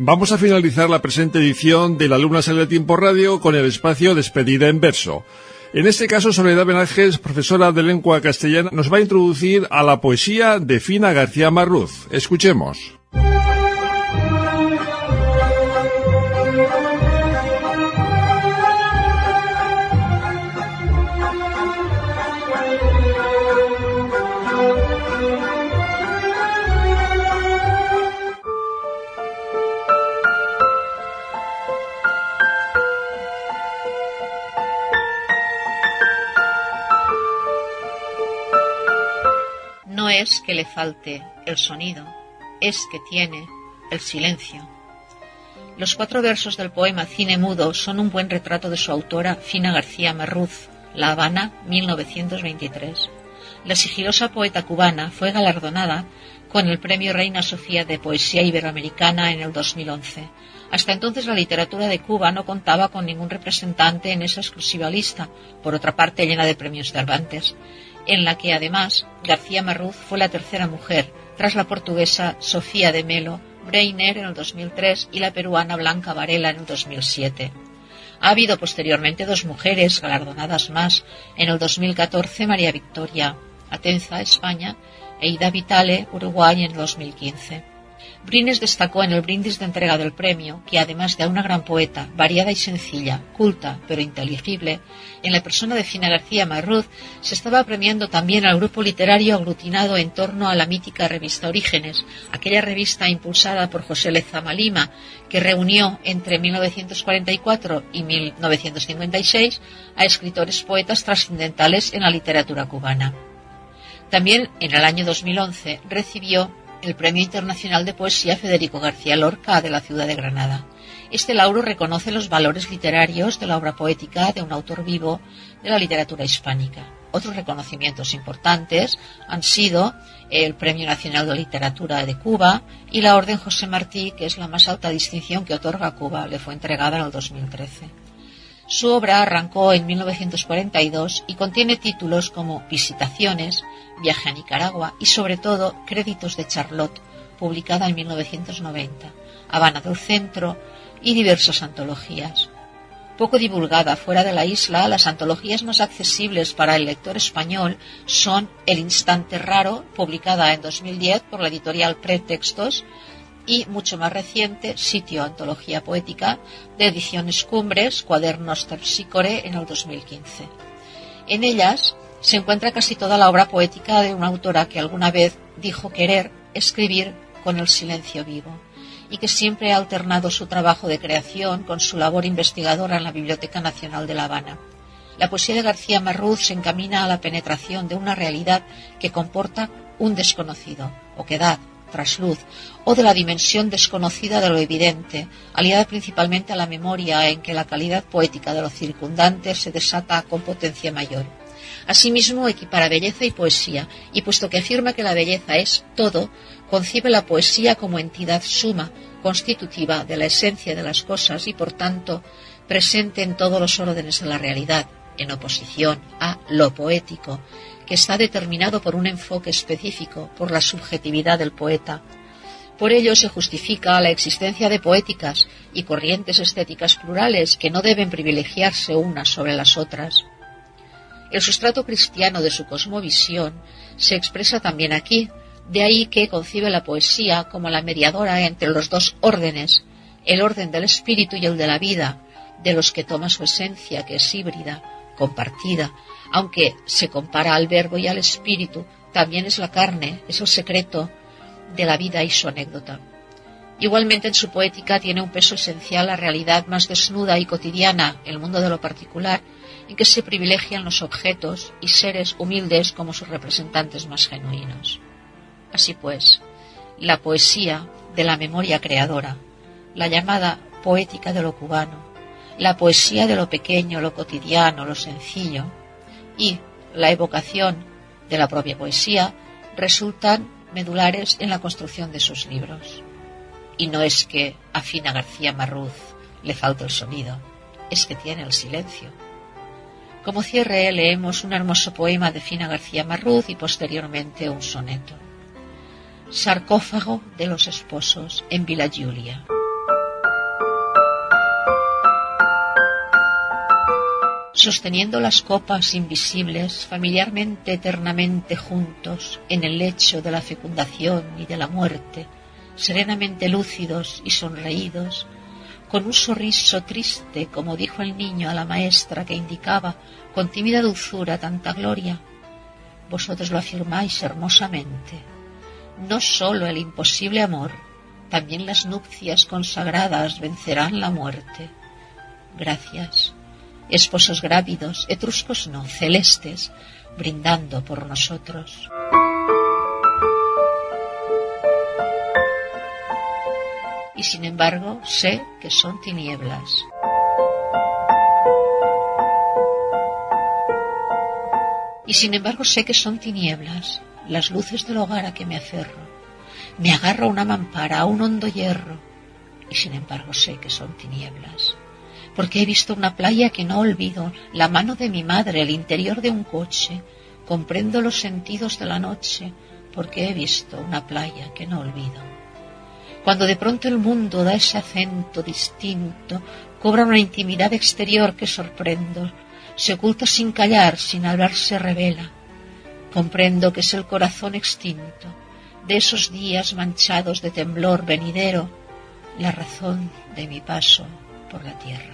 Vamos a finalizar la presente edición de La Luna Sale del Tiempo Radio con el espacio Despedida en Verso. En este caso, Soledad Benajes, profesora de lengua castellana, nos va a introducir a la poesía de Fina García Marruz. Escuchemos. No es que le falte el sonido, es que tiene el silencio. Los 4 versos del poema Cine Mudo son un buen retrato de su autora, Fina García Marruz, La Habana, 1923. La sigilosa poeta cubana fue galardonada con el Premio Reina Sofía de Poesía Iberoamericana en el 2011. Hasta entonces la literatura de Cuba no contaba con ningún representante en esa exclusiva lista, por otra parte llena de premios Cervantes, en la que además García Marruz fue la tercera mujer, tras la portuguesa Sofía de Melo Breiner en el 2003 y la peruana Blanca Varela en el 2007. Ha habido posteriormente 2 mujeres galardonadas más, en el 2014 María Victoria Atenza, España, e Ida Vitale, Uruguay, en el 2015. Brines destacó en el brindis de entrega del premio que, además de una gran poeta, variada y sencilla, culta pero inteligible, en la persona de Fina García Marruz se estaba premiando también al grupo literario aglutinado en torno a la mítica revista Orígenes, aquella revista impulsada por José Lezama Lima, que reunió entre 1944 y 1956 a escritores poetas trascendentales en la literatura cubana. También en el año 2011 recibió el Premio Internacional de Poesía Federico García Lorca de la ciudad de Granada. Este lauro reconoce los valores literarios de la obra poética de un autor vivo de la literatura hispánica. Otros reconocimientos importantes han sido el Premio Nacional de Literatura de Cuba y la Orden José Martí, que es la más alta distinción que otorga Cuba. Le fue entregada en el 2013. Su obra arrancó en 1942 y contiene títulos como Visitaciones, Viaje a Nicaragua y, sobre todo, Créditos de Charlotte, publicada en 1990, Habana del Centro y diversas antologías. Poco divulgada fuera de la isla, las antologías más accesibles para el lector español son El Instante Raro, publicada en 2010 por la editorial Pretextos, y mucho más reciente, Sitio, antología poética, de Ediciones Cumbres, Cuadernos Terpsícore, en el 2015. En ellas se encuentra casi toda la obra poética de una autora que alguna vez dijo querer escribir con el silencio vivo y que siempre ha alternado su trabajo de creación con su labor investigadora en la Biblioteca Nacional de La Habana. La poesía de García Marruz se encamina a la penetración de una realidad que comporta un desconocido, oquedad, trasluz, o de la dimensión desconocida de lo evidente, aliada principalmente a la memoria en que la calidad poética de lo circundante se desata con potencia mayor. Asimismo, equipara belleza y poesía, y puesto que afirma que la belleza es todo, concibe la poesía como entidad suma, constitutiva de la esencia de las cosas y, por tanto, presente en todos los órdenes de la realidad, en oposición a lo poético, que está determinado por un enfoque específico, por la subjetividad del poeta. Por ello se justifica la existencia de poéticas y corrientes estéticas plurales que no deben privilegiarse unas sobre las otras. El sustrato cristiano de su cosmovisión se expresa también aquí, de ahí que concibe la poesía como la mediadora entre los 2 órdenes, el orden del espíritu y el de la vida, de los que toma su esencia, que es híbrida, compartida, aunque se compara al verbo y al espíritu, también es la carne, es el secreto de la vida y su anécdota. Igualmente en su poética tiene un peso esencial la realidad más desnuda y cotidiana, el mundo de lo particular, en que se privilegian los objetos y seres humildes como sus representantes más genuinos. Así pues, la poesía de la memoria creadora, la llamada poética de lo cubano, la poesía de lo pequeño, lo cotidiano, lo sencillo, y la evocación de la propia poesía resultan medulares en la construcción de sus libros. Y no es que a Fina García Marruz le falte el sonido, es que tiene el silencio. Como cierre leemos un hermoso poema de Fina García Marruz y posteriormente un soneto. Sarcófago de los esposos en Villa Giulia. sosteniendo las copas invisibles, familiarmente, eternamente juntos, en el lecho de la fecundación y de la muerte, serenamente lúcidos y sonreídos, con un sonriso triste, como dijo el niño a la maestra que indicaba con tímida dulzura tanta gloria. Vosotros lo afirmáis hermosamente. No sólo el imposible amor, también las nupcias consagradas vencerán la muerte. Gracias, esposos grávidos, etruscos no, celestes, brindando por nosotros. Y sin embargo sé que son tinieblas. Y sin embargo sé que son tinieblas, las luces del hogar a que me aferro. Me agarro a una mampara, a un hondo hierro, y sin embargo sé que son tinieblas. Porque he visto una playa que no olvido, la mano de mi madre, el interior de un coche. Comprendo los sentidos de la noche, porque he visto una playa que no olvido. Cuando de pronto el mundo da ese acento distinto, cobra una intimidad exterior que sorprendo, se oculta sin callar, sin hablar se revela. Comprendo que es el corazón extinto, de esos días manchados de temblor venidero, la razón de mi paso por la tierra.